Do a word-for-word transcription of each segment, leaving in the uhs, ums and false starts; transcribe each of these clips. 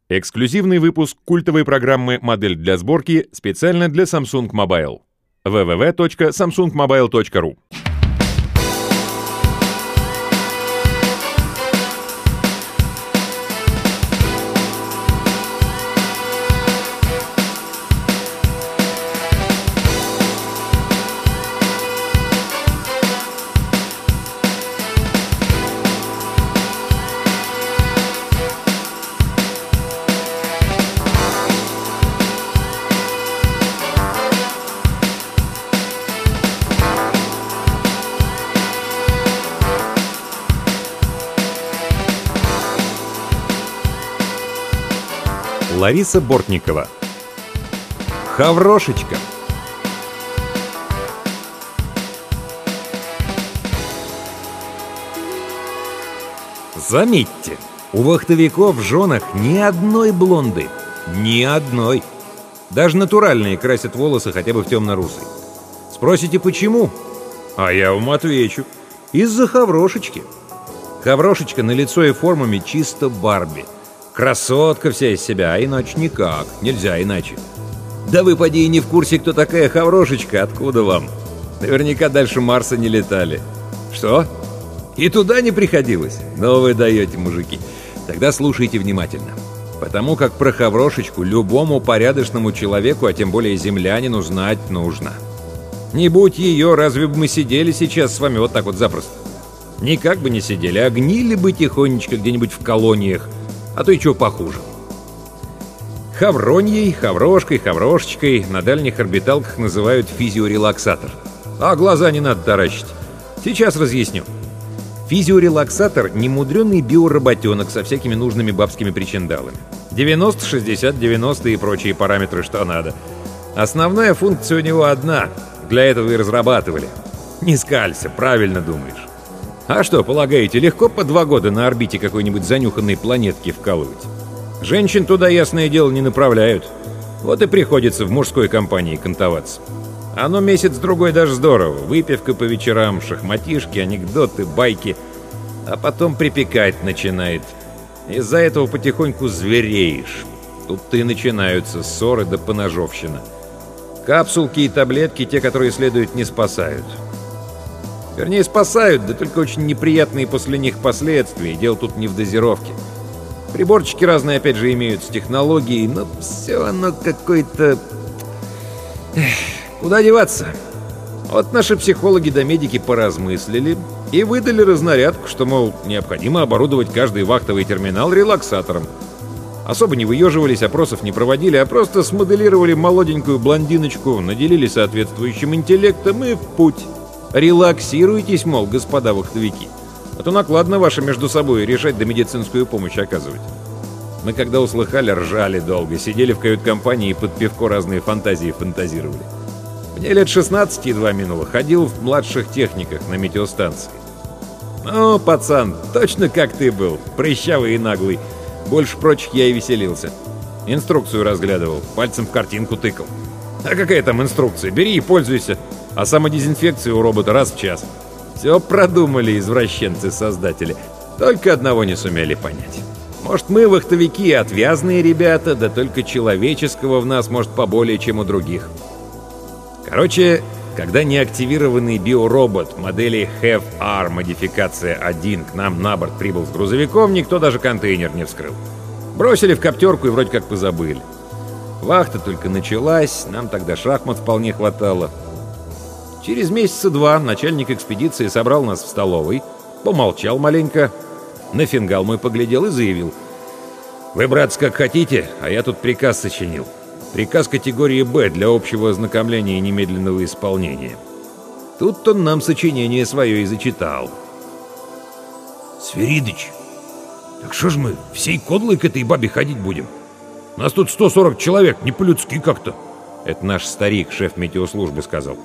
Эксклюзивный выпуск культовой программы «Модель для сборки» специально для Samsung Mobile. дабл ю дабл ю дабл ю точка самсунг мобайл точка ру. Лариса Бортникова. Хаврошечка. Заметьте, у вахтовиков в женах ни одной блонды. Ни одной. Даже натуральные красят волосы хотя бы в темно-русый. Спросите, почему? А я вам отвечу. Из-за хаврошечки. Хаврошечка на лицо и формами чисто Барби. Красотка вся из себя, а иначе никак, нельзя иначе. Да вы, поди, и не в курсе, кто такая Хаврошечка, откуда вам? Наверняка дальше Марса не летали. Что? И туда не приходилось? Ну вы даете, мужики. Тогда слушайте внимательно. Потому как про Хаврошечку любому порядочному человеку, а тем более землянину, знать нужно. Не будь ее, разве бы мы сидели сейчас с вами вот так вот запросто? Никак бы не сидели, а гнили бы тихонечко где-нибудь в колониях. А то и чего похуже. Хавроньей, хаврошкой, хаврошечкой на дальних орбиталках называют физиорелаксатор. А глаза не надо таращить. Сейчас разъясню. Физиорелаксатор — немудренный биоработенок со всякими нужными бабскими причиндалами. девяносто, шестьдесят, девяносто и прочие параметры, что надо. Основная функция у него одна. Для этого и разрабатывали. Не скалься, правильно думаешь. А что, полагаете, легко по два года на орбите какой-нибудь занюханной планетки вкалывать? Женщин туда, ясное дело, не направляют. Вот и приходится в мужской компании кантоваться. Оно месяц-другой даже здорово. Выпивка по вечерам, шахматишки, анекдоты, байки. А потом припекать начинает. Из-за этого потихоньку звереешь. Тут-то и начинаются ссоры да поножовщина. Капсулки и таблетки, те, которые следует, не спасают. Вернее, спасают, да только очень неприятные после них последствия. Дело тут не в дозировке. Приборчики разные, опять же, имеются технологии, но все оно какое-то... Эх, куда деваться? Вот наши психологи да медики поразмыслили и выдали разнарядку, что, мол, необходимо оборудовать каждый вахтовый терминал релаксатором. Особо не выеживались, опросов не проводили, а просто смоделировали молоденькую блондиночку, наделили соответствующим интеллектом и в путь. Релаксируйтесь, мол, господа вахтовики. А то накладно ваше между собой решать да медицинскую помощь оказывать. Мы когда услыхали, ржали долго, сидели в кают-компании и под пивко разные фантазии фантазировали. Мне лет шестнадцать едва минуло, ходил в младших техниках на метеостанции. Ну, пацан, точно как ты был, прыщавый и наглый. Больше прочих я и веселился. Инструкцию разглядывал, пальцем в картинку тыкал. А какая там инструкция? Бери и пользуйся. А самодезинфекция у робота раз в час. Все продумали извращенцы-создатели. Только одного не сумели понять. Может, мы вахтовики отвязные ребята, да только человеческого в нас может поболее, чем у других. Короче, когда неактивированный биоробот модели эйч и ар модификация один к нам на борт прибыл с грузовиком, никто даже контейнер не вскрыл. Бросили в коптерку и вроде как позабыли. Вахта только началась, нам тогда шахмат вполне хватало. Через месяца два начальник экспедиции собрал нас в столовой, помолчал маленько, на фингал мой поглядел и заявил: «Вы, братцы, как хотите, а я тут приказ сочинил. Приказ категории «Б» для общего ознакомления и немедленного исполнения». Тут он нам сочинение свое и зачитал. «Свиридыч, так что ж мы всей кодлой к этой бабе ходить будем? Нас тут сто сорок человек, не по-людски как-то». Это наш старик, шеф метеослужбы, сказал.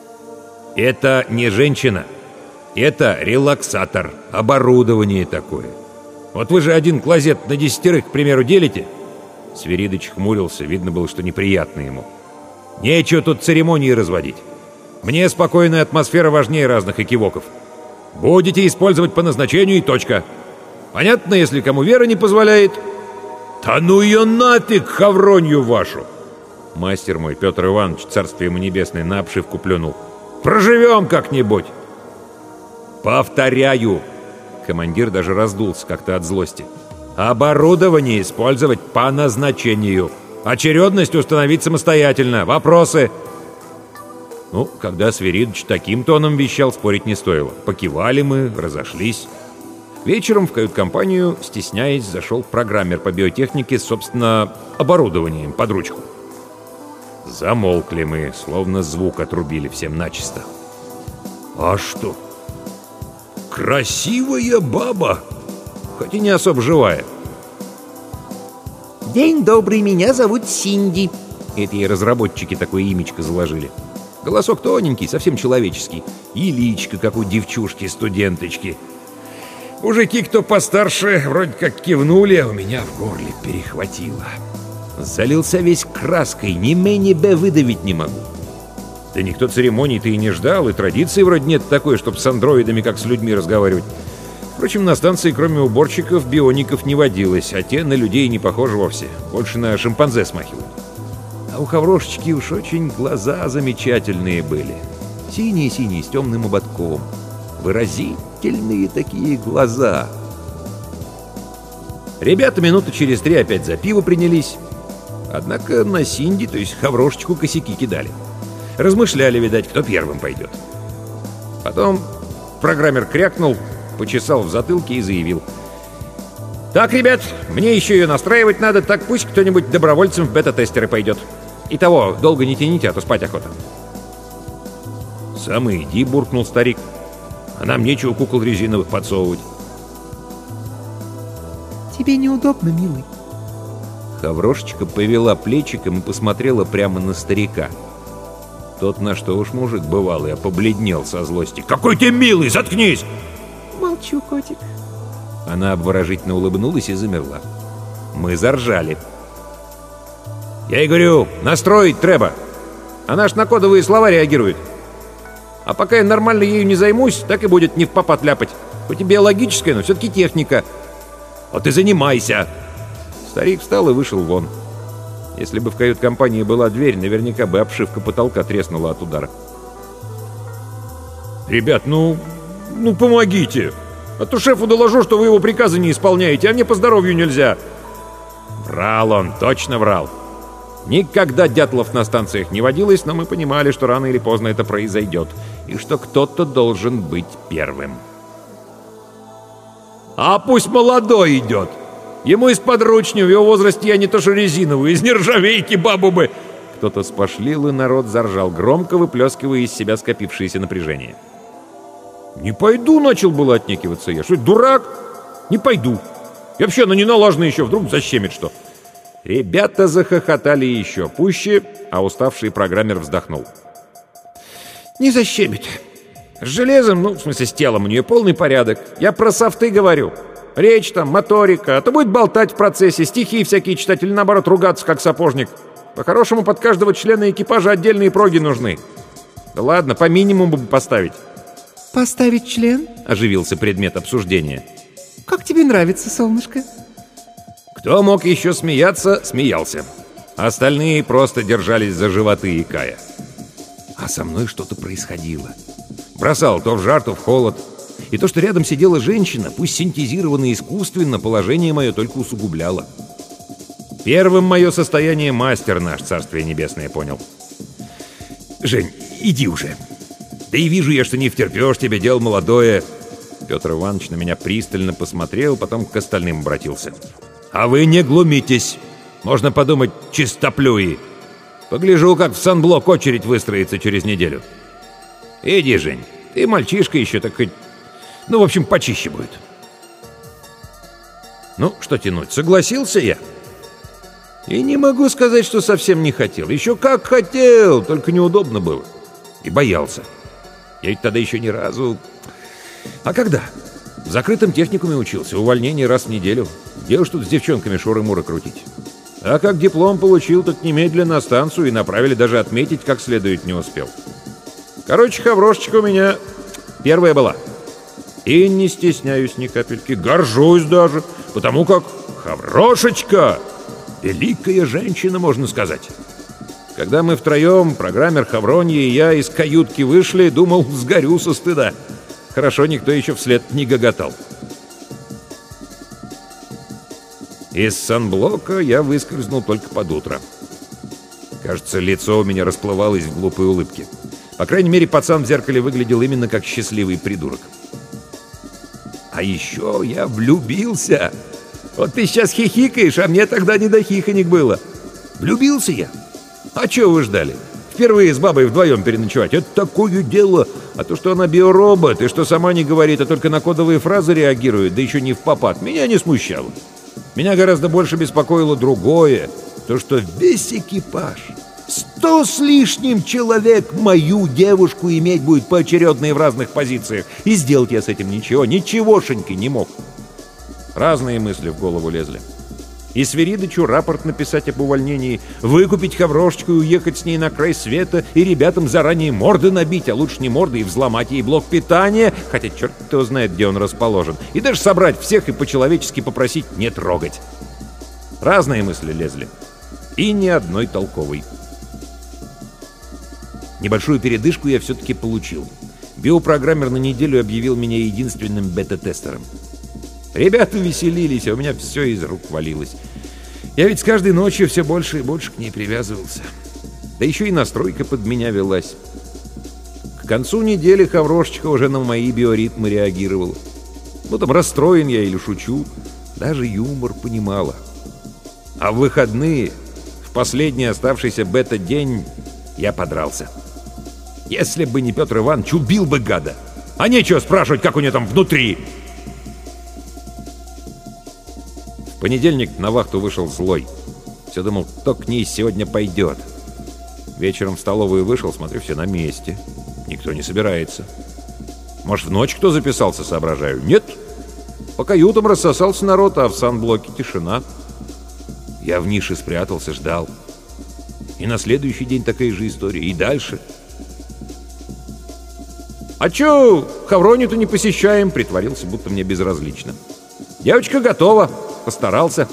«Это не женщина. Это релаксатор. Оборудование такое. Вот вы же один клозет на десятерых, к примеру, делите?» Свиридыч хмурился, видно было, что неприятно ему. «Нечего тут церемонии разводить. Мне спокойная атмосфера важнее разных экивоков. Будете использовать по назначению и точка. Понятно, если кому вера не позволяет?» «Да ну ее нафиг, хавронью вашу!» Мастер мой, Петр Иванович, царствие ему небесное, на обшивку плюнул. «Проживем как-нибудь!» «Повторяю!» Командир даже раздулся как-то от злости. «Оборудование использовать по назначению. Очередность установить самостоятельно. Вопросы?» Ну, когда Свиридович таким тоном вещал, спорить не стоило. Покивали мы, разошлись. Вечером в кают-компанию, стесняясь, зашел программер по биотехнике с, собственно, оборудованием под ручку. Замолкли мы, словно звук отрубили всем начисто. «А что? Красивая баба!» Хоть и не особо живая. «День добрый, меня зовут Синди». Это ей разработчики такое имечко заложили. Голосок тоненький, совсем человеческий. И личка, как у девчушки-студенточки. Мужики, кто постарше, вроде как кивнули, а у меня в горле перехватило. Залился весь краской, ни мэ, ни бэ выдавить не могу. Да никто церемоний-то и не ждал, и традиции вроде нет такой, чтобы с андроидами как с людьми разговаривать. Впрочем, на станции кроме уборщиков биоников не водилось, а те на людей не похожи вовсе, больше на шимпанзе смахивают. А у Хаврошечки уж очень глаза замечательные были. Синие-синие, с темным ободком. Выразительные такие глаза. Ребята минуты через три опять за пиво принялись. Однако на Синди, то есть Хаврошечку, косяки кидали. Размышляли, видать, кто первым пойдет. Потом программер крякнул, почесал в затылке и заявил: «Так, ребят, мне еще ее настраивать надо, так пусть кто-нибудь добровольцем в бета-тестеры пойдет. Итого, долго не тяните, а то спать охота». «Сам и иди», — буркнул старик. «А нам нечего кукол резиновых подсовывать». «Тебе неудобно, милый?» Хаврошечка повела плечиком и посмотрела прямо на старика. Тот, на что уж мужик бывалый, а побледнел со злости. «Какой ты милый! Заткнись!» «Молчу, котик». Она обворожительно улыбнулась и замерла. Мы заржали. «Я ей говорю, настроить треба. Она ж на кодовые слова реагирует. А пока я нормально ею не займусь, так и будет не впопад ляпать. Хоть и биологическая, но все-таки техника. Вот и занимайся!» Старик встал и вышел вон. Если бы в кают-компании была дверь, наверняка бы обшивка потолка треснула от удара. «Ребят, ну... ну помогите! А то шефу доложу, что вы его приказы не исполняете, а мне по здоровью нельзя!» Врал он, точно врал. Никогда дятлов на станциях не водилось, но мы понимали, что рано или поздно это произойдет, и что кто-то должен быть первым. «А пусть молодой идет! Ему из подручней, в его возрасте я не то что резиновую, из нержавейки бабу бы!» Кто-то спошлил, и народ заржал, громко выплескивая из себя скопившееся напряжение. «Не пойду», — начал было отнекиваться я. «Что, дурак? Не пойду. И вообще, она не налажена еще, вдруг защемит что». Ребята захохотали еще пуще, а уставший программер вздохнул. «Не защемит. С железом, ну, в смысле, с телом у нее полный порядок. Я про софты говорю. Речь там, моторика, а то будет болтать в процессе, стихи всякие читать или, наоборот, ругаться, как сапожник. По-хорошему, под каждого члена экипажа отдельные проги нужны. Да ладно, по минимуму бы поставить». «Поставить член?» — оживился предмет обсуждения. «Как тебе нравится, солнышко?» Кто мог еще смеяться, смеялся. Остальные просто держались за животы, икая. А со мной что-то происходило. Бросал то в жар, то в холод. И то, что рядом сидела женщина, пусть синтезированно искусственно, положение мое только усугубляло. Первым мое состояние мастер наш, царствие небесное, понял. «Жень, иди уже. Да и вижу я, что не втерпешь, тебе дело молодое». Петр Иванович на меня пристально посмотрел, потом к остальным обратился. «А вы не глумитесь. Можно подумать, чистоплюи. Погляжу, как в санблок очередь выстроится через неделю. Иди, Жень, ты мальчишка еще, так хоть... Ну, в общем, почище будет». Ну, что тянуть, согласился я. И не могу сказать, что совсем не хотел. Еще как хотел, только неудобно было. И боялся. Я ведь тогда еще ни разу... А когда? В закрытом техникуме учился, увольнение раз в неделю. Где уж тут с девчонками шуры-муры крутить? А как диплом получил, так немедленно на станцию, и направили даже отметить, как следует не успел. Короче, Хаврошечка у меня первая была. И не стесняюсь ни капельки, горжусь даже, потому как Хаврошечка Великая женщина, можно сказать. Когда мы втроем, программер, Хавронья и я, из каютки вышли, думал, сгорю со стыда. Хорошо, никто еще вслед не гоготал. Из санблока я выскользнул только под утро. Кажется, лицо у меня расплывалось в глупой улыбке. По крайней мере, пацан в зеркале выглядел именно как счастливый придурок. А еще я влюбился. Вот ты сейчас хихикаешь, а мне тогда не до хихонек было. Влюбился я. А чего вы ждали? Впервые с бабой вдвоем переночевать. Это такое дело. А то, что она биоробот, и что сама не говорит, а только на кодовые фразы реагирует, да еще не в попад, меня не смущало. Меня гораздо больше беспокоило другое. То, что весь экипаж, сто с лишним человек, мою девушку иметь будет поочередно и в разных позициях. И сделать я с этим ничего, ничегошеньки не мог. Разные мысли в голову лезли. И Свиридычу рапорт написать об увольнении, выкупить Хаврошечку и уехать с ней на край света, и ребятам заранее морды набить, а лучше не морды, и взломать ей блок питания, хотя черт его знает, где он расположен, и даже собрать всех и по-человечески попросить не трогать. Разные мысли лезли. И ни одной толковой. Небольшую передышку я все-таки получил. Биопрограммер на неделю объявил меня единственным бета-тестером. Ребята веселились, а у меня все из рук валилось. Я ведь с каждой ночью все больше и больше к ней привязывался. Да еще и настройка под меня велась. К концу недели Хаврошечка уже на мои биоритмы реагировала. Ну там расстроен я или шучу, даже юмор понимала. А в выходные, в последний оставшийся бета-день, я подрался. Если бы не Петр Иванович, убил бы гада. А нечего спрашивать, как у нее там внутри. В понедельник на вахту вышел злой. Все думал, кто к ней сегодня пойдет. Вечером в столовую вышел, смотрю, все на месте. Никто не собирается. Может, в ночь кто записался, соображаю? Нет. По каютам рассосался народ, а в санблоке тишина. Я в нише спрятался, ждал. И на следующий день такая же история. И дальше. «А чё, Хавронию-то не посещаем?» Притворился, будто мне безразлично. «Девочка готова. Постарался».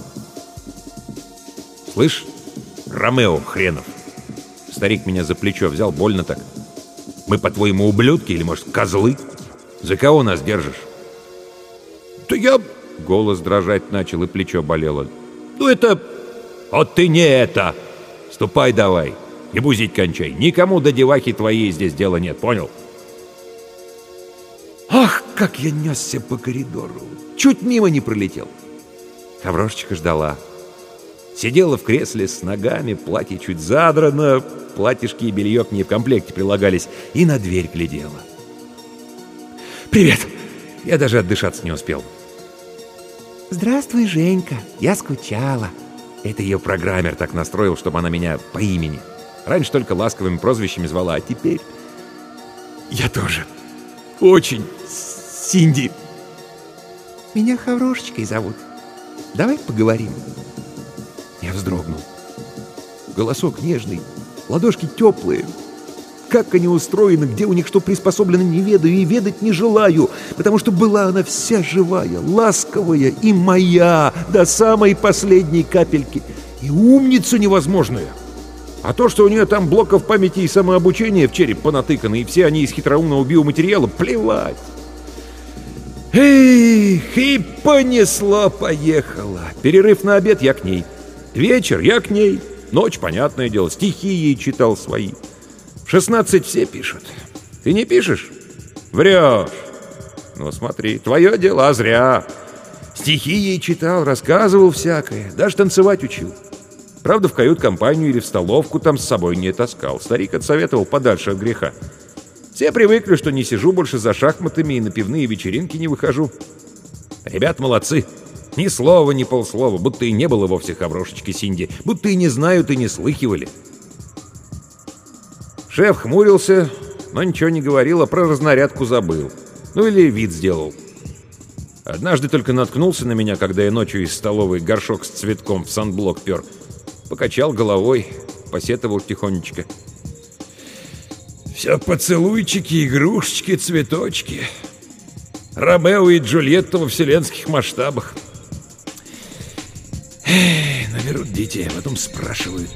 «Слышь, Ромео хренов!» Старик меня за плечо взял, больно так. «Мы, по-твоему, ублюдки или, может, козлы? За кого нас держишь?» «Да я...» Голос дрожать начал, и плечо болело. «Ну это... Вот ты не это! Ступай давай, и бузить кончай. Никому до девахи твоей здесь дела нет, понял?» Ах, как я несся по коридору! Чуть мимо не пролетел. Хаврошечка ждала. Сидела в кресле с ногами, платье чуть задрано, платьишки и белье к ней в комплекте прилагались, и на дверь глядела. «Привет!» Я даже отдышаться не успел. Здравствуй, Женька, я скучала. Это ее программер так настроил, чтобы она меня по имени. Раньше только ласковыми прозвищами звала, а теперь... Я тоже. Очень. Синди. Меня Хаврошечкой зовут. Давай поговорим. Я вздрогнул. Голосок нежный, ладошки теплые. Как они устроены, где у них что приспособлено, не ведаю и ведать не желаю, потому что была она вся живая, ласковая и моя до самой последней капельки. И умница невозможная. А то, что у нее там блоков памяти и самообучения в череп понатыканы, и все они из хитроумного биоматериала, плевать. Эх, и понесло-поехало. Перерыв на обед я к ней. Вечер я к ней. Ночь, понятное дело, стихи ей читал свои. В шестнадцать все пишут. Ты не пишешь? Врешь. Ну смотри, твое дело, а зря. Стихи ей читал, рассказывал всякое, даже танцевать учил. Правда, в кают-компанию или в столовку там с собой не таскал. Старик отсоветовал подальше от греха. Все привыкли, что не сижу больше за шахматами и на пивные вечеринки не выхожу. Ребят молодцы. Ни слова, ни полслова, будто и не было вовсе Хаврошечки Синди, будто и не знают и не слыхивали. Шеф хмурился, но ничего не говорил, а про разнарядку забыл. Ну или вид сделал. Однажды только наткнулся на меня, когда я ночью из столовой горшок с цветком в санблок пер. Покачал головой, посетовал тихонечко. Все поцелуйчики, игрушечки, цветочки. Ромео и Джульетта во вселенских масштабах. Эх, наберут Подождите, а потом спрашивают.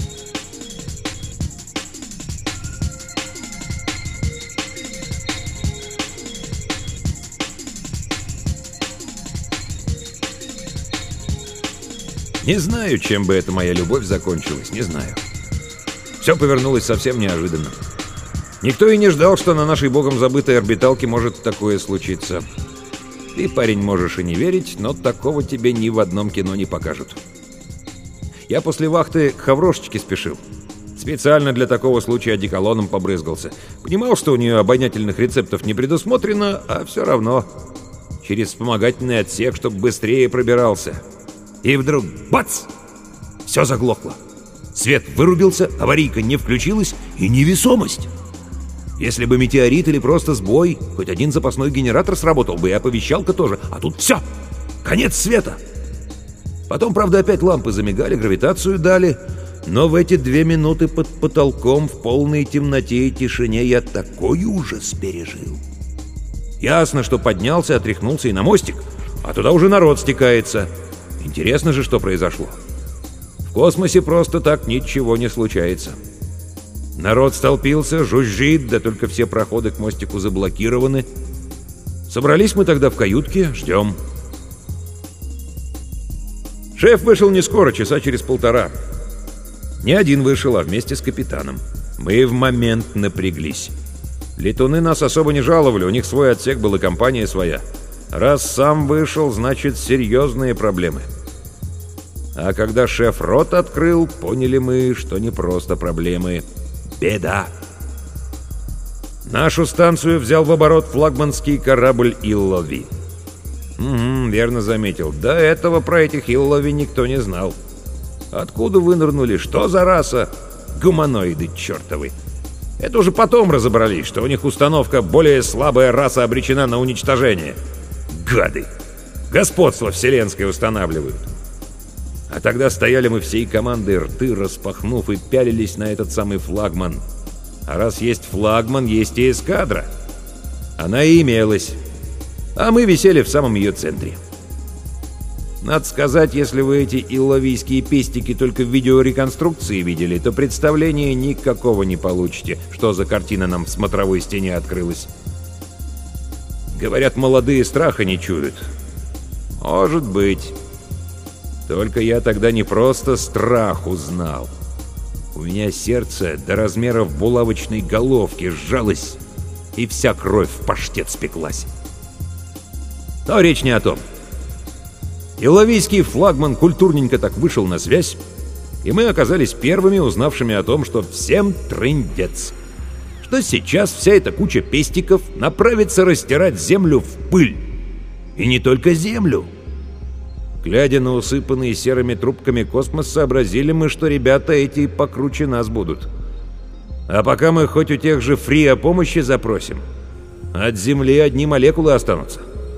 Не знаю, чем бы эта моя любовь закончилась, не знаю. Все повернулось совсем неожиданно. Никто и не ждал, что на нашей богом забытой орбиталке может такое случиться. Ты, парень, можешь и не верить, но такого тебе ни в одном кино не покажут. Я после вахты к Хаврошечке спешил. Специально для такого случая одеколоном побрызгался. Понимал, что у нее обонятельных рецептов не предусмотрено, а все равно. Через вспомогательный отсек, чтобы быстрее пробирался. И вдруг бац! Все заглохло. Свет вырубился, аварийка не включилась и невесомость. Если бы метеорит или просто сбой, хоть один запасной генератор сработал бы, и оповещалка тоже. А тут все! Конец света! Потом, правда, опять лампы замигали, гравитацию дали. Но в эти две минуты под потолком в полной темноте и тишине я такой ужас пережил. Ясно, что поднялся, отряхнулся и на мостик, а туда уже народ стекается. Интересно же, что произошло. В космосе просто так ничего не случается. Народ столпился, жужжит, да только все проходы к мостику заблокированы. Собрались мы тогда в каютке, ждем. Шеф вышел не скоро, часа через полтора. Не один вышел, а вместе с капитаном. Мы в момент напряглись. Летуны нас особо не жаловали, у них свой отсек был и компания своя. Раз сам вышел, значит, серьезные проблемы. А когда шеф рот открыл, поняли мы, что не просто проблемы. Беда. Нашу станцию взял в оборот флагманский корабль «Иллови». Угу, верно заметил. До этого про этих «Иллови» никто не знал. Откуда вынырнули? Что за раса? Гуманоиды чертовы. Это уже потом разобрались, что у них установка «более слабая раса обречена на уничтожение». Гады! Господство вселенское устанавливают. А тогда стояли мы всей командой, рты распахнув, и пялились на этот самый флагман. А раз есть флагман, есть и эскадра. Она и имелась. А мы висели в самом ее центре. Надо сказать, если вы эти илловийские пестики только в видеореконструкции видели, то представления никакого не получите, что за картина нам в смотровой стене открылась. Говорят, молодые страха не чуют. Может быть. Только я тогда не просто страх узнал. У меня сердце до размеров булавочной головки сжалось, и вся кровь в паштет спеклась. Но речь не о том. Илловийский флагман культурненько так вышел на связь, и мы оказались первыми, узнавшими о том, что всем трындец. Что сейчас вся эта куча пестиков направится растирать землю в пыль. И не только землю. Глядя на усыпанный серыми трубками космос, сообразили мы, что ребята эти покруче нас будут. А пока мы хоть у тех же фри о помощи запросим, от Земли одни молекулы останутся.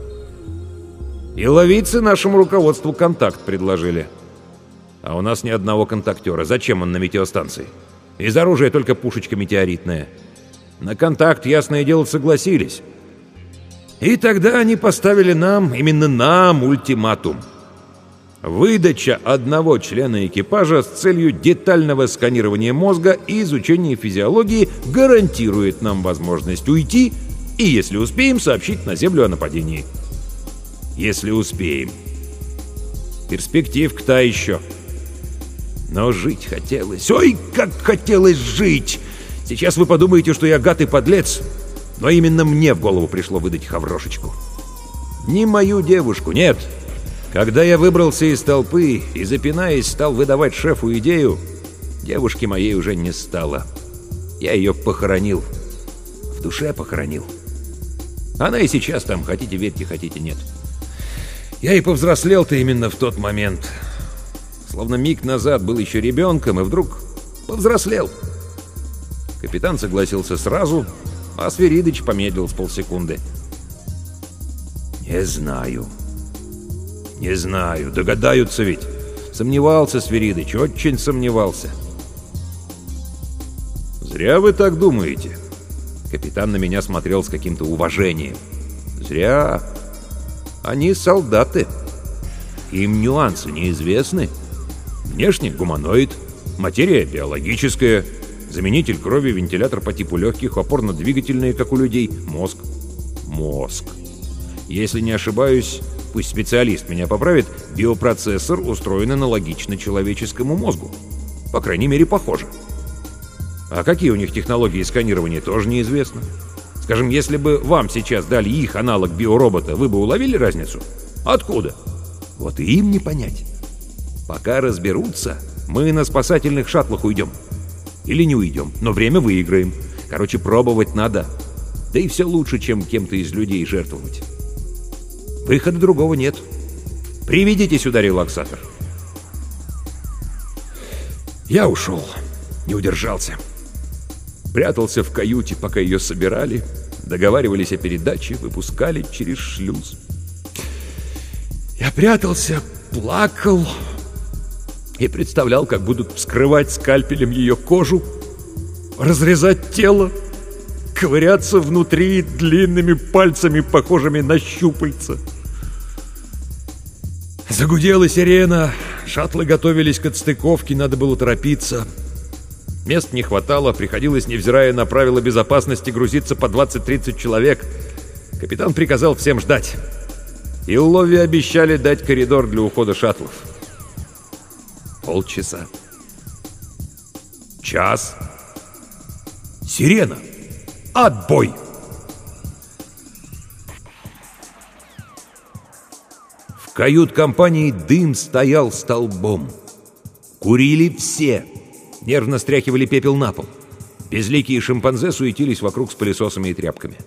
И ловицы нашему руководству контакт предложили. А у нас ни одного контактера. Зачем он на метеостанции? Из оружия только пушечка метеоритная. На контакт, ясное дело, согласились. И тогда они поставили нам, именно нам, ультиматум. Выдача одного члена экипажа с целью детального сканирования мозга и изучения физиологии гарантирует нам возможность уйти и, если успеем, сообщить на Землю о нападении. Если успеем. Перспективка-то еще. Но жить хотелось. Ой, как хотелось жить! Сейчас вы подумаете, что я гад и подлец, но именно мне в голову пришло выдать Хаврошечку. Не мою девушку, нет. Когда я выбрался из толпы и, запинаясь, стал выдавать шефу идею, девушки моей уже не стало. Я ее похоронил. В душе похоронил. Она и сейчас там, хотите верьте, хотите нет. Я и повзрослел-то именно в тот момент. Словно миг назад был еще ребенком, и вдруг повзрослел. Капитан согласился сразу, а Свиридыч помедлил с полсекунды. «Не знаю. Не знаю. Догадаются ведь». Сомневался Свиридыч, очень сомневался. «Зря вы так думаете». Капитан на меня смотрел с каким-то уважением. «Зря. Они солдаты. Им нюансы неизвестны. Внешне гуманоид, материя биологическая, заменитель крови, вентилятор по типу легких, опорно-двигательные, как у людей, мозг. Мозг. Если не ошибаюсь, пусть специалист меня поправит, биопроцессор устроен аналогично человеческому мозгу. По крайней мере, похоже. А какие у них технологии сканирования, тоже неизвестно. Скажем, если бы вам сейчас дали их аналог биоробота, вы бы уловили разницу? Откуда? Вот и им не понять. Пока разберутся, мы на спасательных шаттлах уйдем. Или не уйдем, но время выиграем. Короче, пробовать надо. Да и все лучше, чем кем-то из людей жертвовать. Выхода другого нет. Приведите сюда релаксатор. Я ушел. Не удержался. Прятался в каюте, пока ее собирали, договаривались о передаче, выпускали через шлюз. Я прятался, плакал и представлял, как будут вскрывать скальпелем ее кожу, разрезать тело, ковыряться внутри длинными пальцами, похожими на щупальца. Загудела сирена, шаттлы готовились к отстыковке, надо было торопиться. Мест не хватало, приходилось, невзирая на правила безопасности, грузиться по двадцать-тридцать человек. Капитан приказал всем ждать. Иллове обещали дать коридор для ухода шаттлов. Полчаса. Час. Сирена. Отбой! В кают-компании дым стоял столбом. Курили все. Нервно стряхивали пепел на пол. Безликие шимпанзе суетились вокруг с пылесосами и тряпками.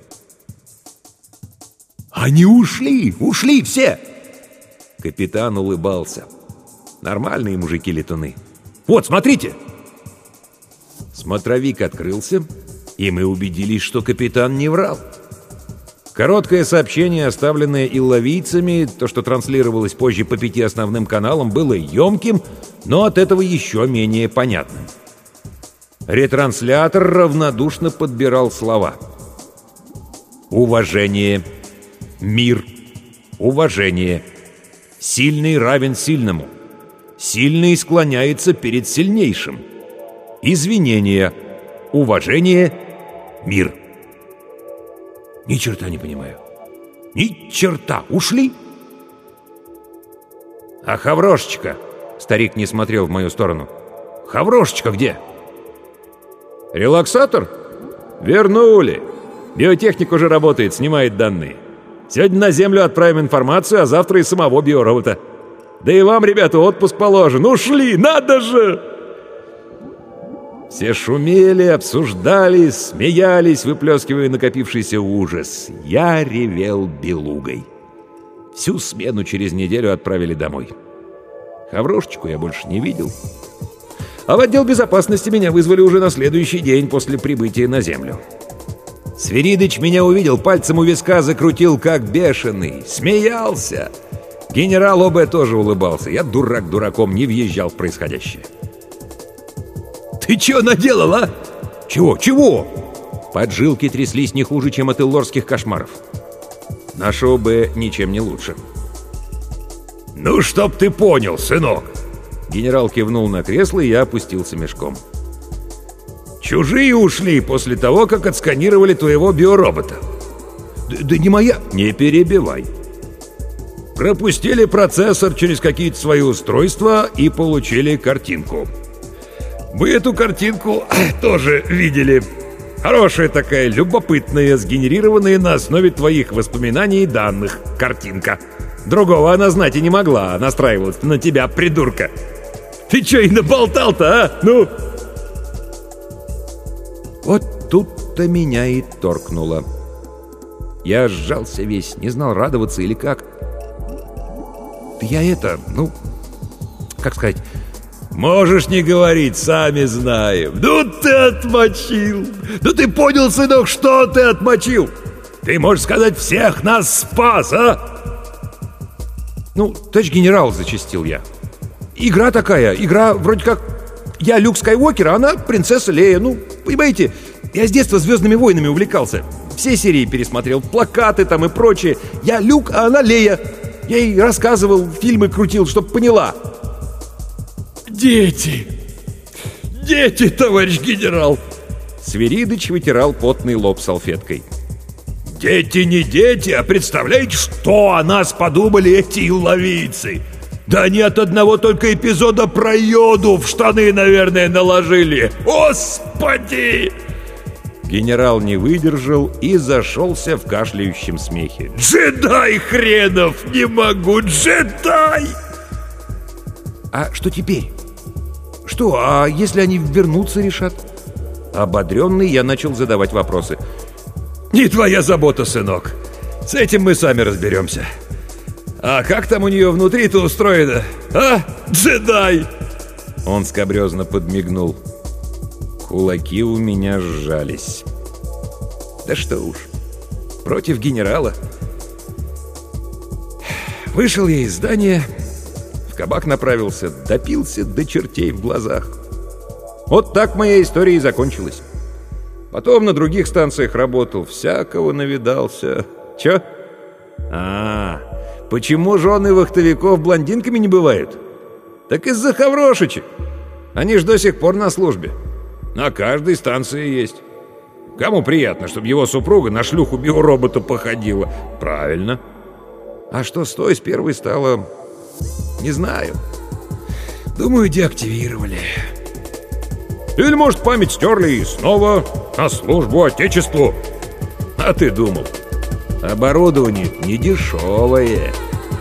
«Они ушли! Ушли все!» Капитан улыбался. Нормальные мужики-летуны. «Вот, смотрите!» Смотровик открылся, и мы убедились, что капитан не врал. Короткое сообщение, оставленное илловийцами, то, что транслировалось позже по пяти основным каналам, было емким, но от этого еще менее понятным. Ретранслятор равнодушно подбирал слова. Уважение. Мир. Уважение. Сильный равен сильному. Сильный склоняется перед сильнейшим. Извинения. Уважение. Мир. Ни черта не понимаю. Ни черта. Ушли? А Хаврошечка? Старик не смотрел в мою сторону. Хаврошечка где? Релаксатор? Вернули. Биотехник уже работает, снимает данные. Сегодня на Землю отправим информацию, а завтра и самого биоробота. Да и вам, ребята, отпуск положен. Ушли, надо же! Все шумели, обсуждали, смеялись, выплескивая накопившийся ужас. Я ревел белугой. Всю смену через неделю отправили домой. Хаврошечку я больше не видел. А в отдел безопасности меня вызвали уже на следующий день после прибытия на Землю. Свиридыч меня увидел, пальцем у виска закрутил, как бешеный. Смеялся. Генерал ОБ тоже улыбался. Я, дурак дураком, не въезжал в происходящее. «Ты чё наделал, а?» «Чего? Чего?» Поджилки тряслись не хуже, чем от иллорских кошмаров. Наша ОБ ничем не лучше. «Ну, чтоб ты понял, сынок!» Генерал кивнул на кресло, и я опустился мешком. «Чужие ушли после того, как отсканировали твоего биоробота». «Да, да не моя...» «Не перебивай». «Пропустили процессор через какие-то свои устройства и получили картинку. Мы эту картинку тоже видели. Хорошая такая, любопытная, сгенерированная на основе твоих воспоминаний и данных картинка. Другого она знать и не могла, настраивалась на тебя, придурка. Ты чё и наболтал-то, а? Ну!» Вот тут-то меня и торкнуло. Я сжался весь, не знал, радоваться или как. Да я это, ну, как сказать... «Можешь не говорить, сами знаем. Ну ты отмочил! Ну ты понял, сынок, что ты отмочил? Ты, можешь сказать, всех нас спас, а?» «Ну, товарищ генерал», — зачастил я. «Игра такая, игра вроде как... Я Люк Скайуокер, а она принцесса Лея. Ну, понимаете, я с детства «Звездными войнами» увлекался. Все серии пересмотрел, плакаты там и прочее. Я Люк, а она Лея. Я ей рассказывал, фильмы крутил, чтоб поняла». Дети! Дети, товарищ генерал! Свиридыч вытирал потный лоб салфеткой. Дети не дети, а представляете, что о нас подумали эти ловийцы? Да они от одного только эпизода про йоду в штаны, наверное, наложили. Господи! Генерал не выдержал и зашелся в кашляющем смехе. Джедай хренов! Не могу, джедай! А что теперь? Что, а если они вернуться решат? Ободренный, я начал задавать вопросы. Не твоя забота, сынок. С этим мы сами разберемся. А как там у нее внутри-то устроено? А, джедай? Он скабрезно подмигнул. Кулаки у меня сжались. Да что уж, против генерала. Вышел я из здания, в кабак направился, допился до чертей в глазах. Вот так моя история и закончилась. Потом на других станциях работал, всякого навидался. Чё? А, почему жены вахтовиков блондинками не бывают? Так из-за хаврошечек. Они ж до сих пор на службе. На каждой станции есть. Кому приятно, чтобы его супруга на шлюху биоробота походила? Правильно. А что с той с первой стало? Не знаю. Думаю, деактивировали. Или, может, память стерли и снова на службу Отечеству. А ты думал, оборудование недешевое.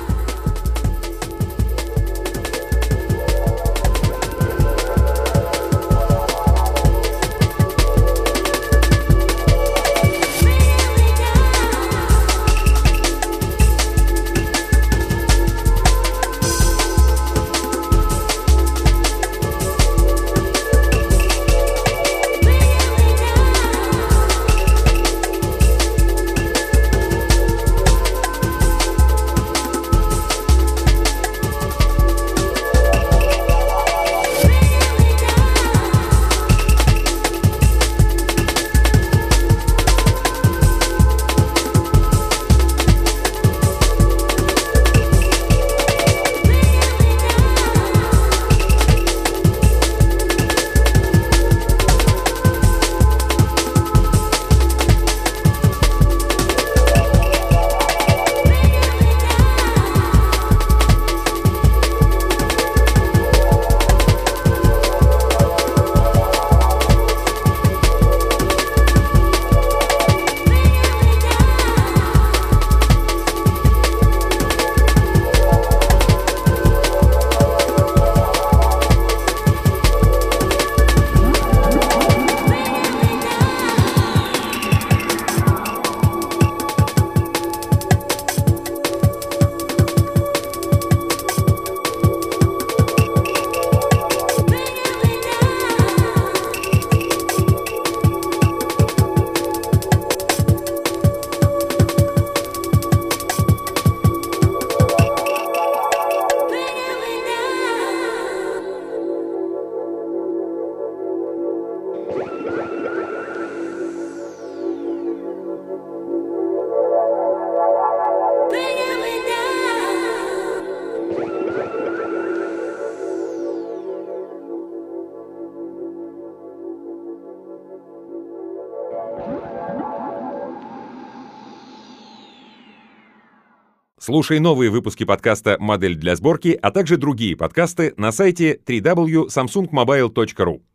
Слушай новые выпуски подкаста «Модель для сборки», а также другие подкасты на сайте дабл ю дабл ю дабл ю точка самсунг мобайл точка ру.